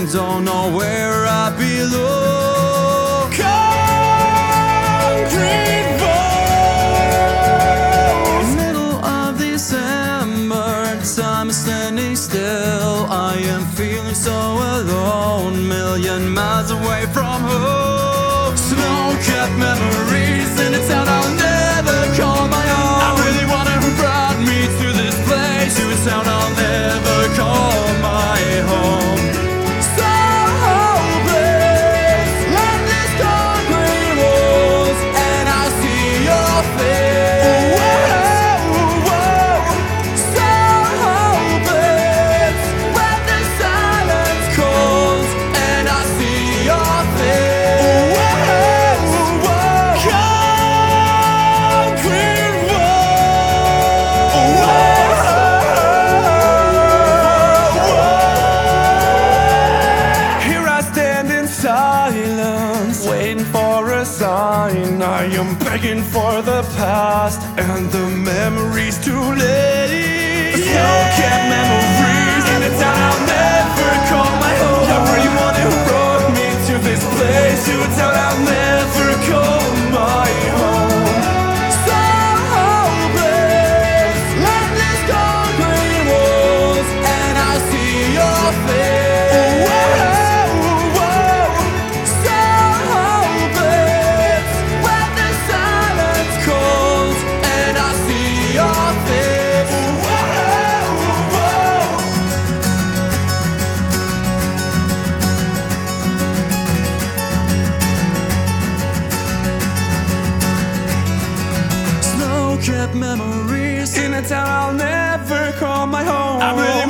don't know where I belong. Concrete walls. Middle of December, time is standing still. I am feeling so alone, million miles away from home. Snow-capped memories in a town I'll never call my own. I really wonder who brought me to this place, to a town I'll never call my home. So hopeless, landless concrete walls, and I see your face. So hopeless, when the silence calls, and I see your face. Silence, waiting for a sign. I am begging for the past and the memories too late. Snow-capped memories in a town I'll never call my home. I really wonder who brought me to this place, to a town I'll never call my home. So hopeless, landless concrete walls, and I see your face. Kept memories in a town I'll never call my home. I really